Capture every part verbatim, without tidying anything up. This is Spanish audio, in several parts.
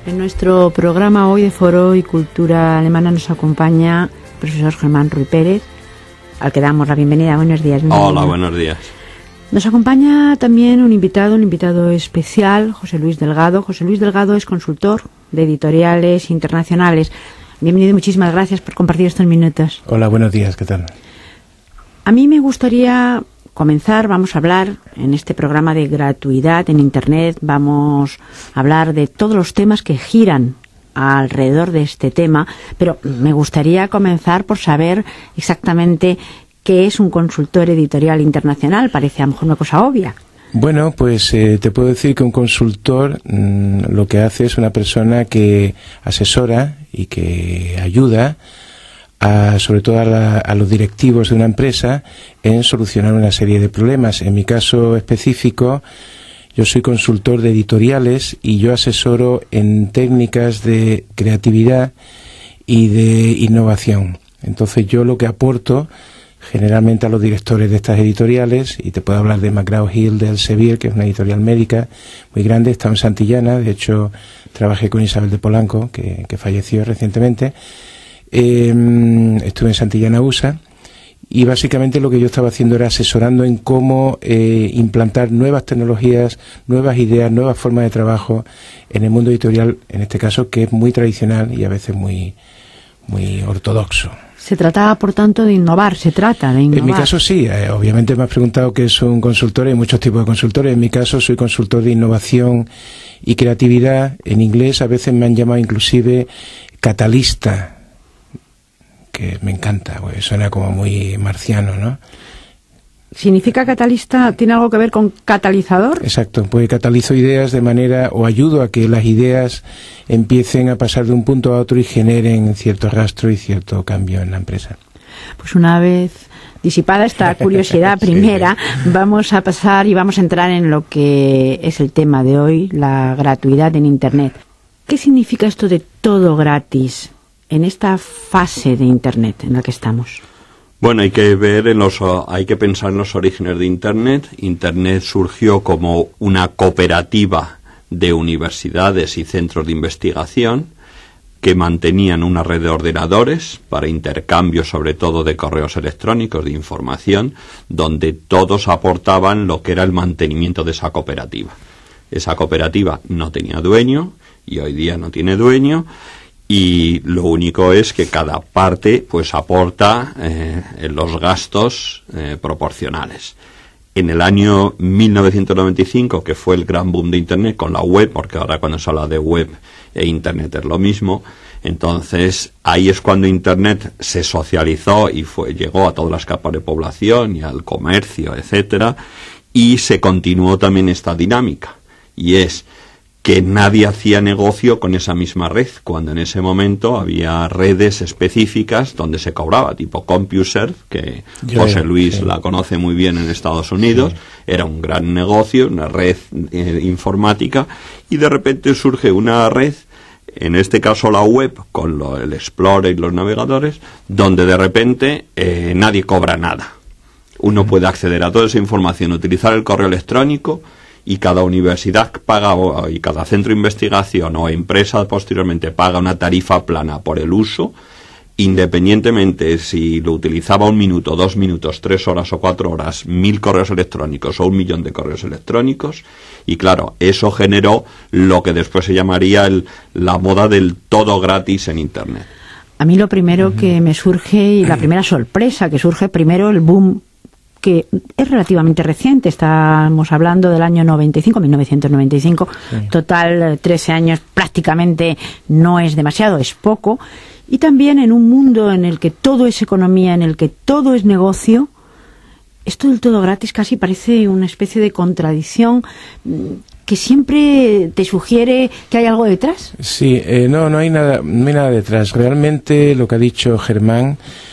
En nuestro programa hoy de Foro y Cultura Alemana nos acompaña el profesor Germán Ruy Pérez, al que damos la bienvenida. Buenos días. Bienvenido. Hola, buenos días. Nos acompaña también un invitado, un invitado especial, José Luis Delgado. José Luis Delgado es consultor de editoriales internacionales. Bienvenido y muchísimas gracias por compartir estos minutos. Hola, buenos días, ¿qué tal? A mí me gustaría comenzar, vamos a hablar en este programa de gratuidad en Internet, vamos a hablar de todos los temas que giran alrededor de este tema, pero me gustaría comenzar por saber exactamente qué es un consultor editorial internacional. Parece a lo mejor una cosa obvia. Bueno, pues eh, te puedo decir que un consultor mmm, lo que hace es una persona que asesora y que ayuda a, sobre todo a, la, a los directivos de una empresa en solucionar una serie de problemas. En mi caso específico, yo soy consultor de editoriales y yo asesoro en técnicas de creatividad y de innovación. Entonces yo lo que aporto generalmente a los directores de estas editoriales, y te puedo hablar de McGraw-Hill, de Elsevier, que es una editorial médica muy grande, está en Santillana, de hecho trabajé con Isabel de Polanco, que, que falleció recientemente. Eh, estuve en Santillana U S A y básicamente lo que yo estaba haciendo era asesorando en cómo eh, implantar nuevas tecnologías, nuevas ideas, nuevas formas de trabajo en el mundo editorial, en este caso, que es muy tradicional y a veces muy, muy ortodoxo. Se trata, por tanto, de innovar, se trata de innovar. En mi caso sí, eh, obviamente me has preguntado qué es un consultor, hay muchos tipos de consultores. En mi caso soy consultor de innovación y creatividad. En inglés a veces me han llamado inclusive catalista, que me encanta, pues suena como muy marciano, ¿no? ¿Significa catalista? ¿Tiene algo que ver con catalizador? Exacto, pues catalizo ideas de manera, o ayudo a que las ideas empiecen a pasar de un punto a otro y generen cierto rastro y cierto cambio en la empresa. Pues una vez disipada esta curiosidad primera, sí. Vamos a pasar y vamos a entrar en lo que es el tema de hoy, la gratuidad en Internet. ¿Qué significa esto de todo gratis en esta fase de Internet en la que estamos? Bueno, hay que ver en los, hay que pensar en los orígenes de Internet. Internet surgió como una cooperativa de universidades y centros de investigación que mantenían una red de ordenadores para intercambio, sobre todo de correos electrónicos, de información, donde todos aportaban lo que era el mantenimiento de esa cooperativa. Esa cooperativa no tenía dueño y hoy día no tiene dueño. Y lo único es que cada parte pues aporta eh, en los gastos eh, proporcionales. En el año mil novecientos noventa y cinco, que fue el gran boom de Internet con la web, porque ahora cuando se habla de web e Internet es lo mismo, entonces ahí es cuando Internet se socializó y fue llegó a todas las capas de población y al comercio, etcétera, y se continuó también esta dinámica, y es que nadie hacía negocio con esa misma red, cuando en ese momento había redes específicas donde se cobraba, tipo CompuServe, que Yo, José Luis sí. la conoce muy bien en Estados Unidos, sí. Era un gran negocio, una red eh, informática, y de repente surge una red, en este caso la web, con lo, el Explorer y los navegadores, donde de repente eh, nadie cobra nada. Uno puede acceder a toda esa información, utilizar el correo electrónico, y cada universidad paga, y cada centro de investigación o empresa posteriormente paga una tarifa plana por el uso, independientemente si lo utilizaba un minuto, dos minutos, tres horas o cuatro horas, mil correos electrónicos o un millón de correos electrónicos. Y claro, eso generó lo que después se llamaría el, la moda del todo gratis en Internet. A mí lo primero que me surge, y la primera sorpresa que surge, primero el boom, que es relativamente reciente, estamos hablando del año noventa y cinco, mil novecientos noventa y cinco, sí. Total, trece años prácticamente no es demasiado, es poco, y también en un mundo en el que todo es economía, en el que todo es negocio, esto del todo gratis casi parece una especie de contradicción que siempre te sugiere que hay algo detrás. Sí, eh, no, no hay nada, no hay nada detrás. Realmente lo que ha dicho Germán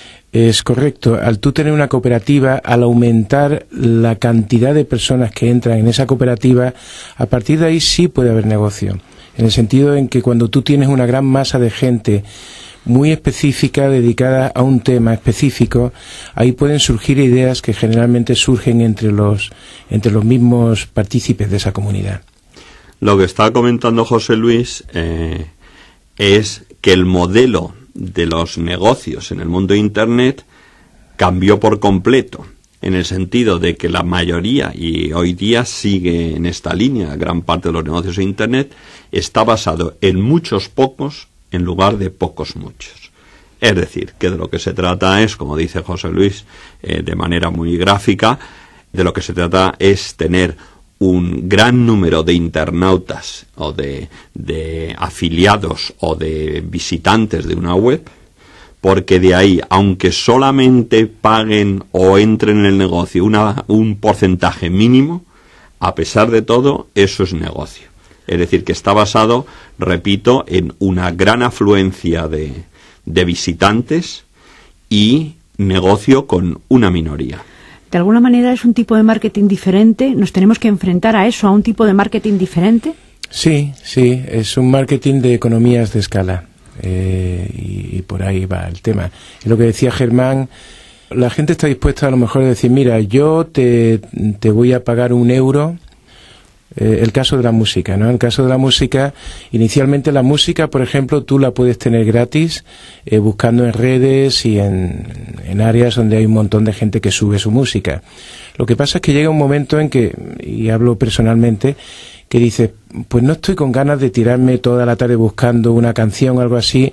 es correcto. Al tú tener una cooperativa, al aumentar la cantidad de personas que entran en esa cooperativa, a partir de ahí sí puede haber negocio. En el sentido en que cuando tú tienes una gran masa de gente muy específica, dedicada a un tema específico, ahí pueden surgir ideas que generalmente surgen entre los, entre los mismos partícipes de esa comunidad. Lo que está comentando José Luis eh, es que el modelo de los negocios en el mundo de Internet cambió por completo, en el sentido de que la mayoría, y hoy día sigue en esta línea, gran parte de los negocios de Internet, está basado en muchos pocos en lugar de pocos muchos. Es decir, que de lo que se trata es, como dice José Luis, eh, de manera muy gráfica, de lo que se trata es tener un gran número de internautas o de, de afiliados o de visitantes de una web, porque de ahí, aunque solamente paguen o entren en el negocio una, un porcentaje mínimo, a pesar de todo, eso es negocio. Es decir, que está basado, repito, en una gran afluencia de, de visitantes y negocio con una minoría. ¿De alguna manera es un tipo de marketing diferente? ¿Nos tenemos que enfrentar a eso, a un tipo de marketing diferente? Sí, sí, es un marketing de economías de escala. Eh, y, y por ahí va el tema. Y lo que decía Germán, la gente está dispuesta a lo mejor a decir, mira, yo te, te voy a pagar un euro. Eh, el caso de la música, ¿no? El caso de la música, inicialmente la música, por ejemplo, tú la puedes tener gratis eh, buscando en redes y en, en áreas donde hay un montón de gente que sube su música. Lo que pasa es que llega un momento en que, y hablo personalmente, que dices, pues no estoy con ganas de tirarme toda la tarde buscando una canción o algo así,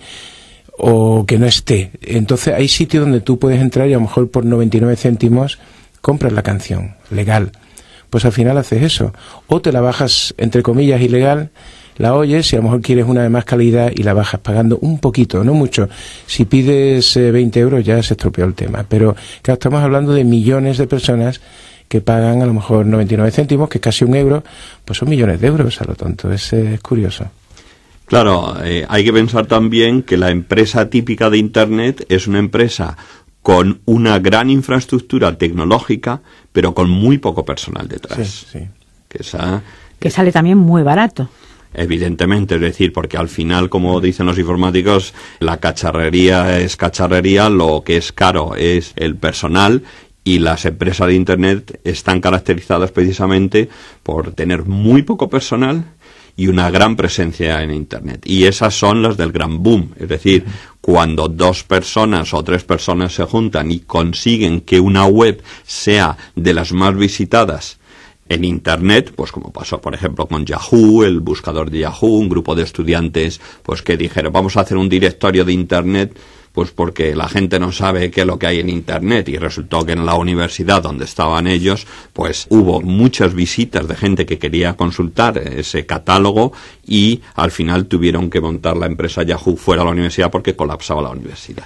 o que no esté. Entonces hay sitios donde tú puedes entrar y a lo mejor por noventa y nueve céntimos compras la canción, legal. Pues al final haces eso. O te la bajas, entre comillas, ilegal, la oyes y a lo mejor quieres una de más calidad y la bajas pagando un poquito, no mucho. Si pides eh, veinte euros ya se estropeó el tema. Pero claro, estamos hablando de millones de personas que pagan a lo mejor noventa y nueve céntimos, que es casi un euro, pues son millones de euros a lo tonto. Es, es curioso. Claro, eh, hay que pensar también que la empresa típica de Internet es una empresa con una gran infraestructura tecnológica, pero con muy poco personal detrás. Sí, sí. Que, esa, que sale también muy barato. Evidentemente, es decir, porque al final, como dicen los informáticos, la cacharrería es cacharrería, lo que es caro es el personal, y las empresas de Internet están caracterizadas precisamente por tener muy poco personal y una gran presencia en Internet. Y esas son las del gran boom. Es decir, cuando dos personas o tres personas se juntan y consiguen que una web sea de las más visitadas en Internet, pues como pasó, por ejemplo, con Yahoo, el buscador de Yahoo, un grupo de estudiantes pues que dijeron, vamos a hacer un directorio de Internet, pues porque la gente no sabe qué es lo que hay en Internet, y resultó que en la universidad donde estaban ellos, pues hubo muchas visitas de gente que quería consultar ese catálogo, y al final tuvieron que montar la empresa Yahoo fuera de la universidad porque colapsaba la universidad.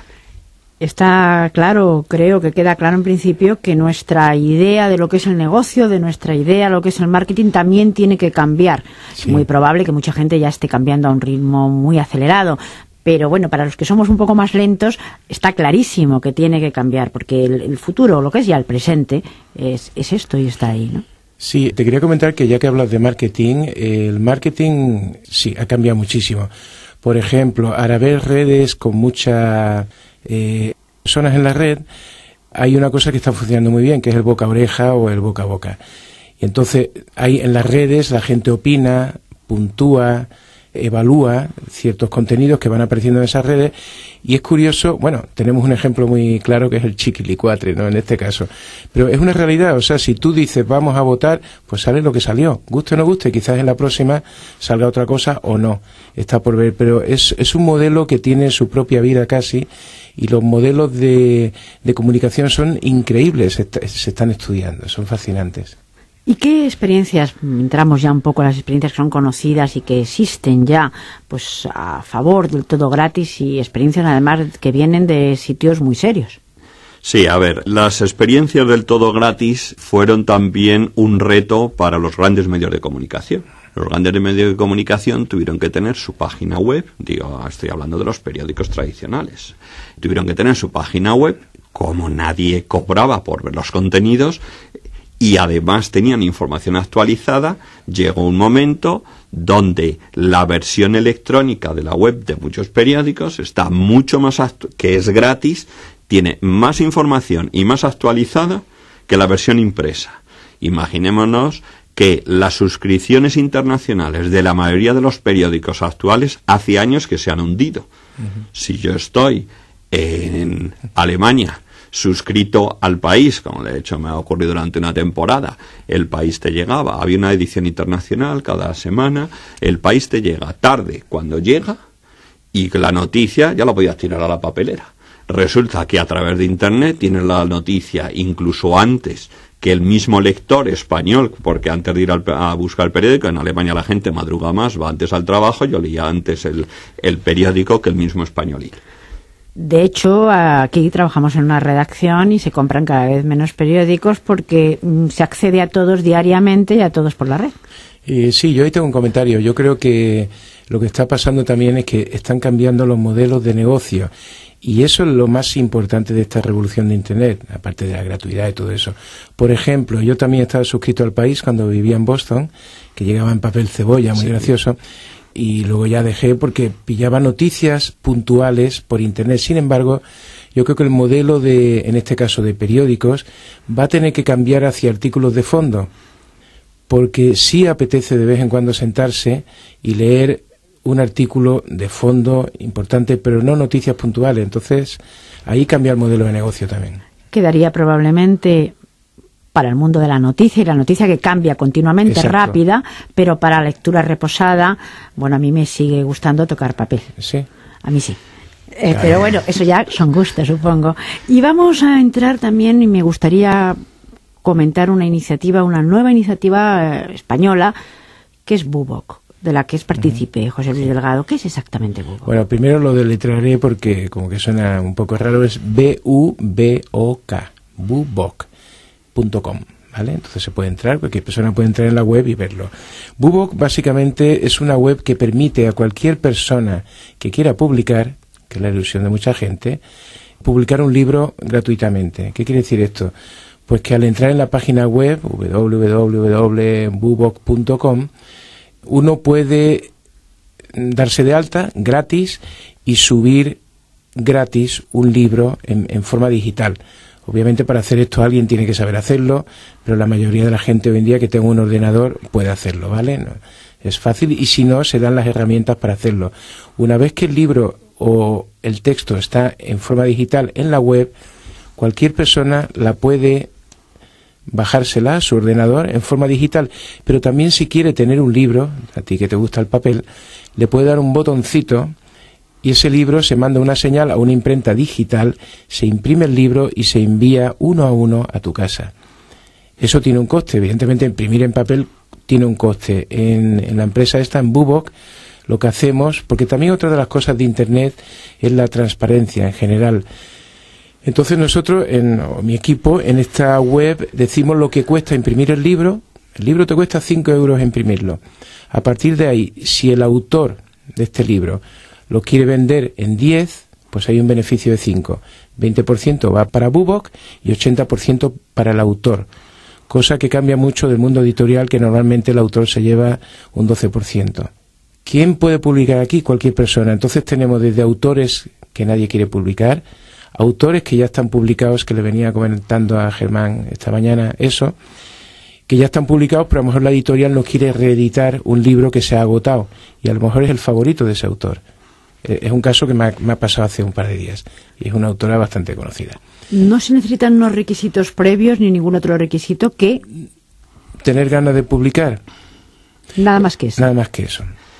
Está claro, creo que queda claro en principio que nuestra idea de lo que es el negocio, de nuestra idea de lo que es el marketing también tiene que cambiar. Sí. Es muy probable que mucha gente ya esté cambiando a un ritmo muy acelerado. Pero bueno, para los que somos un poco más lentos, está clarísimo que tiene que cambiar, porque el, el futuro, lo que es ya el presente, es, es esto y está ahí, ¿no? Sí, te quería comentar que ya que hablas de marketing, el marketing sí ha cambiado muchísimo. Por ejemplo, al haber redes con muchas eh, personas en la red, hay una cosa que está funcionando muy bien, que es el boca a oreja o el boca a boca. Y entonces, hay en las redes la gente opina, puntúa, evalúa ciertos contenidos que van apareciendo en esas redes, y es curioso, bueno, tenemos un ejemplo muy claro que es el chiquilicuatre, ¿no?, en este caso, pero es una realidad. O sea, si tú dices vamos a votar, pues sale lo que salió, guste o no guste, quizás en la próxima salga otra cosa o no, está por ver, pero es, es un modelo que tiene su propia vida casi, y los modelos de, de comunicación son increíbles, se, se están estudiando, son fascinantes. ¿Y qué experiencias, entramos ya un poco a las experiencias que son conocidas y que existen ya, pues a favor del todo gratis, y experiencias además que vienen de sitios muy serios? Sí, a ver, las experiencias del todo gratis fueron también un reto para los grandes medios de comunicación. Los grandes medios de comunicación tuvieron que tener su página web, digo, estoy hablando de los periódicos tradicionales, tuvieron que tener su página web, como nadie cobraba por ver los contenidos, y además tenían información actualizada, llegó un momento donde la versión electrónica de la web de muchos periódicos está mucho más actu- que es gratis, tiene más información y más actualizada que la versión impresa. Imaginémonos que las suscripciones internacionales de la mayoría de los periódicos actuales hace años que se han hundido. Uh-huh. Si yo estoy en Alemania suscrito al País, como de hecho me ha ocurrido durante una temporada, El País te llegaba, había una edición internacional cada semana, El País te llega tarde cuando llega, y la noticia ya la podías tirar a la papelera. Resulta que a través de Internet tienes la noticia incluso antes que el mismo lector español, porque antes de ir al, a buscar el periódico, en Alemania la gente madruga más, va antes al trabajo, yo leía antes el, el periódico que el mismo españolín. De hecho, aquí trabajamos en una redacción y se compran cada vez menos periódicos porque mm, se accede a todos diariamente y a todos por la red. Eh, sí, yo ahí tengo un comentario. Yo creo que lo que está pasando también es que están cambiando los modelos de negocio. Y eso es lo más importante de esta revolución de Internet, aparte de la gratuidad y todo eso. Por ejemplo, yo también estaba suscrito al País cuando vivía en Boston, que llegaba en papel cebolla, muy sí. gracioso, y luego ya dejé porque pillaba noticias puntuales por Internet. Sin embargo, yo creo que el modelo de, en este caso de periódicos, va a tener que cambiar hacia artículos de fondo, porque sí apetece de vez en cuando sentarse y leer un artículo de fondo importante, pero no noticias puntuales. Entonces, ahí cambia el modelo de negocio también. Quedaría probablemente para el mundo de la noticia, y la noticia que cambia continuamente, exacto, rápida, pero para lectura reposada, bueno, a mí me sigue gustando tocar papel. Sí. A mí sí. Eh, pero bueno, eso ya son gustos, supongo. Y vamos a entrar también, y me gustaría comentar una iniciativa, una nueva iniciativa eh, española, que es Bubok, de la que es partícipe uh-huh. José Luis Delgado. ¿Qué es exactamente Bubok? Bueno, primero lo deletrearé porque como que suena un poco raro, es B U B O K, Bubok punto com, ¿vale? Entonces se puede entrar, cualquier persona puede entrar en la web y verlo. Bubok básicamente es una web que permite a cualquier persona que quiera publicar, que es la ilusión de mucha gente, publicar un libro gratuitamente. ¿Qué quiere decir esto? Pues que al entrar en la página web w w w punto bubok punto com uno puede darse de alta gratis y subir gratis un libro en, en forma digital. Obviamente para hacer esto alguien tiene que saber hacerlo, pero la mayoría de la gente hoy en día que tenga un ordenador puede hacerlo, ¿vale? No, es fácil, y si no, se dan las herramientas para hacerlo. Una vez que el libro o el texto está en forma digital en la web, cualquier persona la puede bajársela a su ordenador en forma digital, pero también si quiere tener un libro, a ti que te gusta el papel, le puede dar un botoncito y ese libro se manda una señal a una imprenta digital, se imprime el libro y se envía uno a uno a tu casa. Eso tiene un coste, evidentemente imprimir en papel tiene un coste. En, en la empresa esta, en Bubok, lo que hacemos, porque también otra de las cosas de Internet es la transparencia en general. Entonces nosotros, en o mi equipo, en esta web decimos lo que cuesta imprimir el libro. El libro te cuesta cinco euros imprimirlo. A partir de ahí, si el autor de este libro lo quiere vender en diez, pues hay un beneficio de cinco. veinte por ciento va para Bubok y ochenta por ciento para el autor. Cosa que cambia mucho del mundo editorial, que normalmente el autor se lleva un doce por ciento. ¿Quién puede publicar aquí? Cualquier persona. Entonces tenemos desde autores que nadie quiere publicar, autores que ya están publicados, que le venía comentando a Germán esta mañana eso, que ya están publicados, pero a lo mejor la editorial no quiere reeditar un libro que se ha agotado y a lo mejor es el favorito de ese autor. Es un caso que me ha, me ha pasado hace un par de días y es una autora bastante conocida. ¿No se necesitan unos requisitos previos ni ningún otro requisito que...? ¿Tener ganas de publicar? Nada más que eso. Nada más que eso.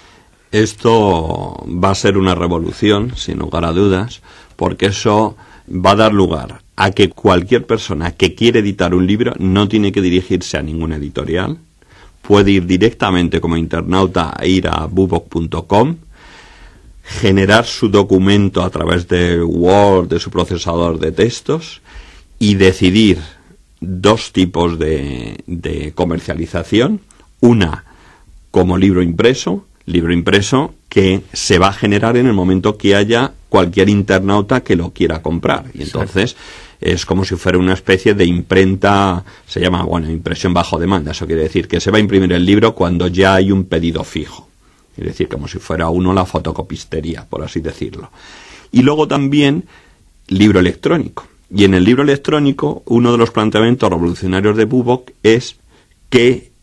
Esto va a ser una revolución, sin lugar a dudas, porque eso va a dar lugar a que cualquier persona que quiere editar un libro no tiene que dirigirse a ninguna editorial, puede ir directamente como internauta a ir a bubok punto com, generar su documento a través de Word, de su procesador de textos, y decidir dos tipos de, de comercialización. Una como libro impreso, libro impreso que se va a generar en el momento que haya cualquier internauta que lo quiera comprar. Y entonces sí, es como si fuera una especie de imprenta, se llama, bueno, impresión bajo demanda. Eso quiere decir que se va a imprimir el libro cuando ya hay un pedido fijo. Es decir, como si fuera uno la fotocopistería, por así decirlo. Y luego también libro electrónico. Y en el libro electrónico, uno de los planteamientos revolucionarios de Bubok es que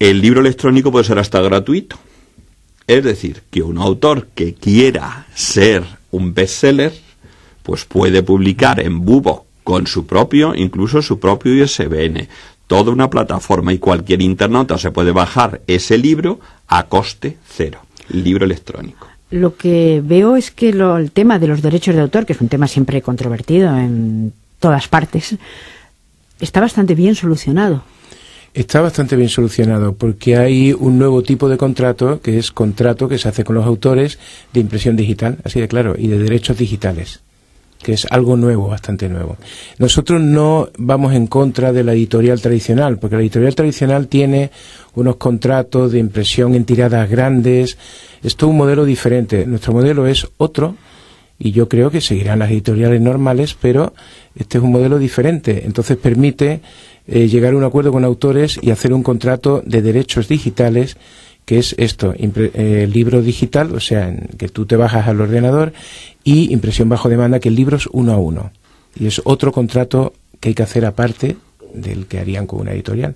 El libro electrónico puede ser hasta gratuito. Es decir, que un autor que quiera ser un bestseller, pues puede publicar en Bubo con su propio, incluso su propio I S B N, toda una plataforma, y cualquier internauta se puede bajar ese libro a coste cero, libro electrónico. Lo que veo es que lo, el tema de los derechos de autor, que es un tema siempre controvertido en todas partes, está bastante bien solucionado. Está bastante bien solucionado porque hay un nuevo tipo de contrato, que es contrato que se hace con los autores de impresión digital, así de claro, y de derechos digitales, que es algo nuevo, bastante nuevo. Nosotros no vamos en contra de la editorial tradicional, porque la editorial tradicional tiene unos contratos de impresión en tiradas grandes. Esto es un modelo diferente. Nuestro modelo es otro, y yo creo que seguirán las editoriales normales, pero este es un modelo diferente. Entonces permite eh, llegar a un acuerdo con autores y hacer un contrato de derechos digitales, que es esto, impre, eh, libro digital, o sea, en que tú te bajas al ordenador, y impresión bajo demanda, que el libro es uno a uno. Y es otro contrato que hay que hacer aparte del que harían con una editorial.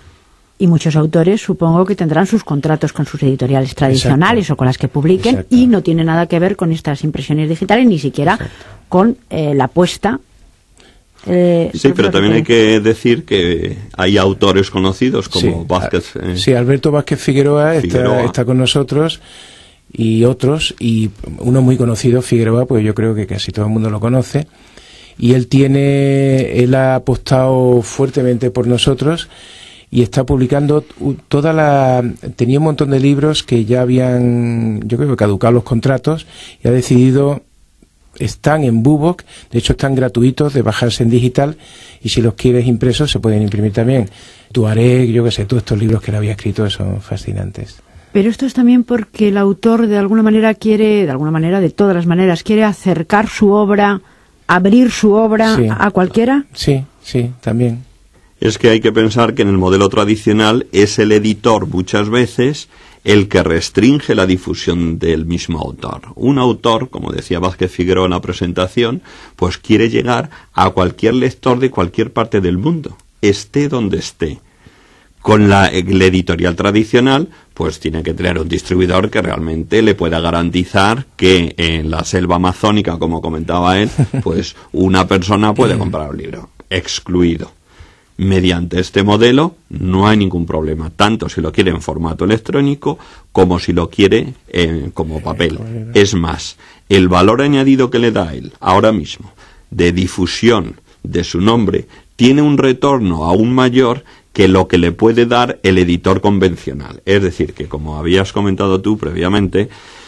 Y muchos autores supongo que tendrán sus contratos con sus editoriales tradicionales. Exacto. O con las que publiquen. Exacto. Y no tiene nada que ver con estas impresiones digitales, ni siquiera Exacto. con eh, la apuesta. Eh, sí, pero también hay que decir que hay autores conocidos como sí, Vázquez. Eh, sí, Alberto Vázquez Figueroa, Figueroa. Está, está con nosotros, y otros, y uno muy conocido, Figueroa, pues yo creo que casi todo el mundo lo conoce, y él tiene, él ha apostado fuertemente por nosotros y está publicando toda la, tenía un montón de libros que ya habían, yo creo que caducado los contratos, y ha decidido, están en Buboc, de hecho están gratuitos de bajarse en digital, y si los quieres impresos se pueden imprimir también. Tuareg, yo qué sé, todos estos libros que él había escrito son fascinantes. Pero esto es también porque el autor de alguna manera quiere, de alguna manera, de todas las maneras, quiere acercar su obra, abrir su obra sí. a cualquiera. Sí, sí, también. Es que hay que pensar que en el modelo tradicional es el editor muchas veces el que restringe la difusión del mismo autor. Un autor, como decía Vázquez Figueroa en la presentación, pues quiere llegar a cualquier lector de cualquier parte del mundo, esté donde esté. Con la, la editorial tradicional, pues tiene que tener un distribuidor que realmente le pueda garantizar que en la selva amazónica, como comentaba él, pues una persona puede comprar un libro, excluido. Mediante este modelo no hay ningún problema, tanto si lo quiere en formato electrónico como si lo quiere eh, como papel. Es más, el valor añadido que le da él ahora mismo de difusión de su nombre tiene un retorno aún mayor que lo que le puede dar el editor convencional. Es decir, que como habías comentado tú previamente,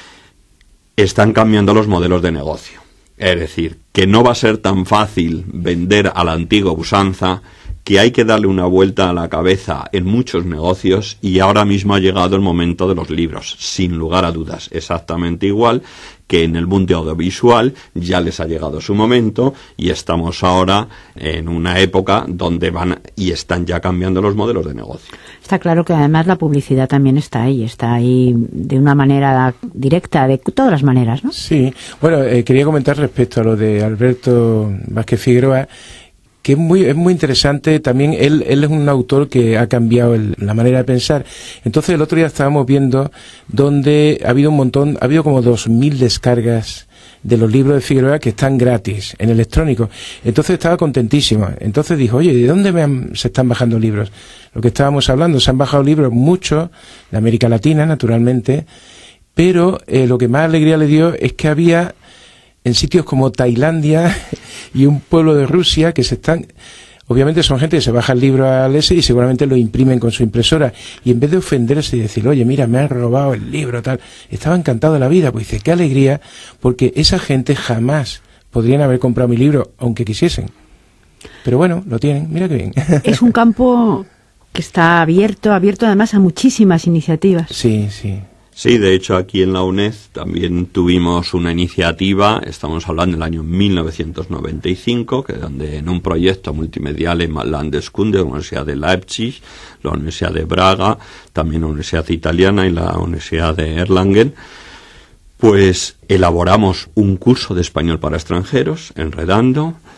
están cambiando los modelos de negocio. Es decir, que no va a ser tan fácil vender a la antigua usanza, que hay que darle una vuelta a la cabeza en muchos negocios, y ahora mismo ha llegado el momento de los libros, sin lugar a dudas, exactamente igual que en el mundo audiovisual ya les ha llegado su momento, y estamos ahora en una época donde van y están ya cambiando los modelos de negocio. Está claro que además la publicidad también está ahí, está ahí de una manera directa, de todas las maneras, ¿no? Sí, bueno, eh, quería comentar respecto a lo de Alberto Vázquez Figueroa, que es muy, es muy interesante también. Él, él es un autor que ha cambiado el, la manera de pensar. Entonces el otro día estábamos viendo donde ha habido un montón, ha habido como dos mil descargas de los libros de Figueroa que están gratis, en electrónico. Entonces estaba contentísimo. Entonces dijo, oye, ¿de dónde me han, se están bajando libros? Lo que estábamos hablando, se han bajado libros muchos, de América Latina, naturalmente, pero eh, lo que más alegría le dio es que había en sitios como Tailandia y un pueblo de Rusia que se están, obviamente son gente que se baja el libro al ese y seguramente lo imprimen con su impresora, y en vez de ofenderse y decir, oye, mira, me han robado el libro, tal, estaba encantado de la vida, pues dice, qué alegría, porque esa gente jamás podrían haber comprado mi libro, aunque quisiesen. Pero bueno, lo tienen, mira qué bien. Es un campo que está abierto, abierto además a muchísimas iniciativas. Sí, sí. Sí, de hecho aquí en la UNED también tuvimos una iniciativa, estamos hablando del año mil novecientos noventa y cinco, que donde en un proyecto multimedial en Landeskunde, la Universidad de Leipzig, la Universidad de Braga, también la Universidad Italiana y la Universidad de Erlangen, pues elaboramos un curso de español para extranjeros, Enredando,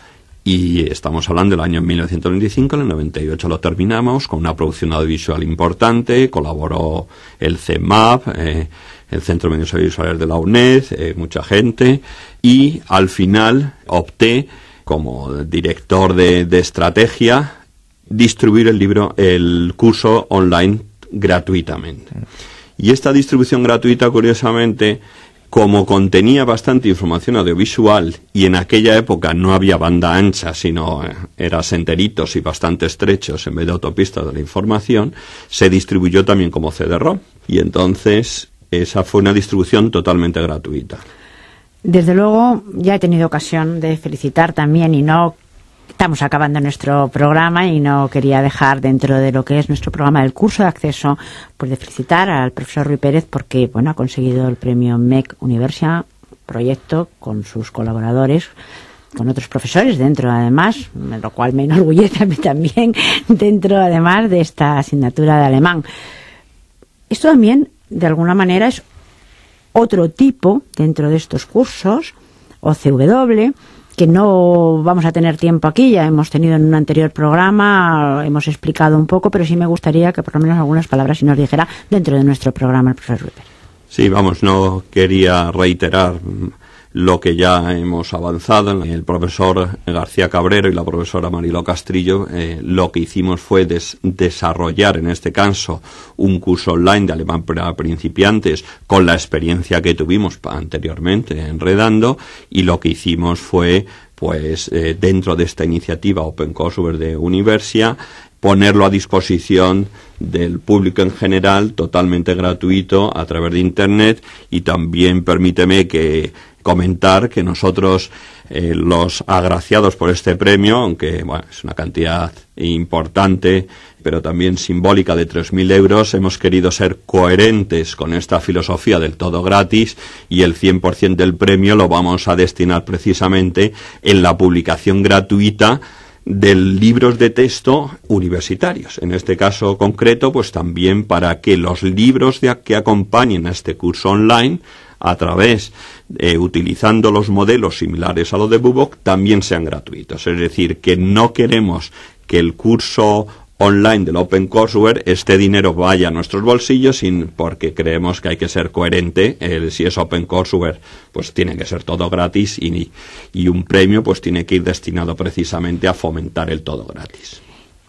Y estamos hablando del año mil novecientos noventa y cinco, en el noventa y ocho lo terminamos, con una producción audiovisual importante, colaboró el C E M A P, eh, el Centro de Medios Audiovisuales de la UNED, eh, mucha gente, y al final opté, como director de, de estrategia, distribuir el libro, el curso online gratuitamente. Y esta distribución gratuita, curiosamente, como contenía bastante información audiovisual y en aquella época no había banda ancha, sino eh, eran senteritos y bastante estrechos en vez de autopistas de la información, se distribuyó también como C D ROM. Y entonces esa fue una distribución totalmente gratuita. Desde luego, ya he tenido ocasión de felicitar también, y no estamos acabando nuestro programa y no quería dejar, dentro de lo que es nuestro programa del curso de acceso, pues de felicitar al profesor Ruy Pérez, porque bueno, ha conseguido el premio M E C Universia proyecto con sus colaboradores, con otros profesores dentro, además, lo cual me enorgullece a mí también, dentro además de esta asignatura de alemán. Esto también, de alguna manera, es otro tipo dentro de estos cursos, O C W, que no vamos a tener tiempo aquí, ya hemos tenido en un anterior programa, hemos explicado un poco, pero sí me gustaría que por lo menos algunas palabras si nos dijera dentro de nuestro programa el profesor Ruy Pérez. Sí, vamos, no quería reiterar lo que ya hemos avanzado. El profesor García Cabrero y la profesora Mariló Castrillo, eh, lo que hicimos fue des desarrollar, en este caso, un curso online de alemán para principiantes con la experiencia que tuvimos anteriormente enredando, y lo que hicimos fue, pues, eh, dentro de esta iniciativa Open Courseware de Universia, ponerlo a disposición del público en general, totalmente gratuito, a través de Internet. Y también permíteme que comentar que nosotros, eh, los agraciados por este premio, aunque bueno, es una cantidad importante, pero también simbólica, de tres mil euros, hemos querido ser coherentes con esta filosofía del todo gratis, y el cien por ciento del premio lo vamos a destinar precisamente en la publicación gratuita de libros de texto universitarios. En este caso concreto, pues también para que los libros de, que acompañen a este curso online, a través, eh, utilizando los modelos similares a los de Buboc, también sean gratuitos. Es decir, que no queremos que el curso online del Open Courseware, este dinero vaya a nuestros bolsillos, sin, porque creemos que hay que ser coherente. Eh, si es Open Courseware, pues tiene que ser todo gratis, y, y un premio pues tiene que ir destinado precisamente a fomentar el todo gratis.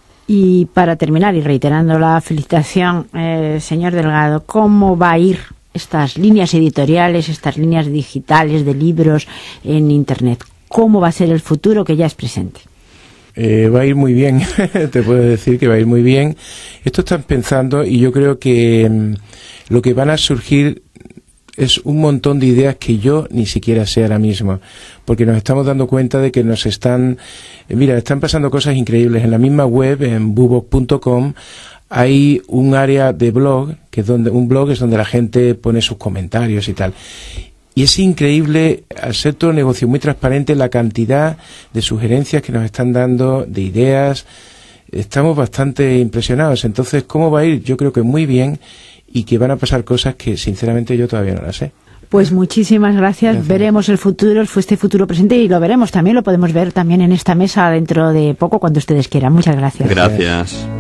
Y para terminar, y reiterando la felicitación, eh, señor Delgado, ¿cómo va a ir estas líneas editoriales, estas líneas digitales de libros en Internet? ¿Cómo va a ser el futuro, que ya es presente? Eh, va a ir muy bien, te puedo decir que va a ir muy bien. Esto están pensando, y yo creo que mmm, lo que van a surgir es un montón de ideas que yo ni siquiera sé ahora mismo, porque nos estamos dando cuenta de que nos están, eh, mira, están pasando cosas increíbles. En la misma web, en buboc punto com, hay un área de blog, que es donde, un blog es donde la gente pone sus comentarios y tal. Y es increíble, al ser todo un negocio muy transparente, la cantidad de sugerencias que nos están dando, de ideas. Estamos bastante impresionados. Entonces, ¿cómo va a ir? Yo creo que muy bien, y que van a pasar cosas que, sinceramente, yo todavía no las sé. Pues muchísimas gracias. gracias. Veremos el futuro, este futuro presente, y lo veremos también, lo podemos ver también en esta mesa dentro de poco, cuando ustedes quieran. Muchas gracias. Gracias.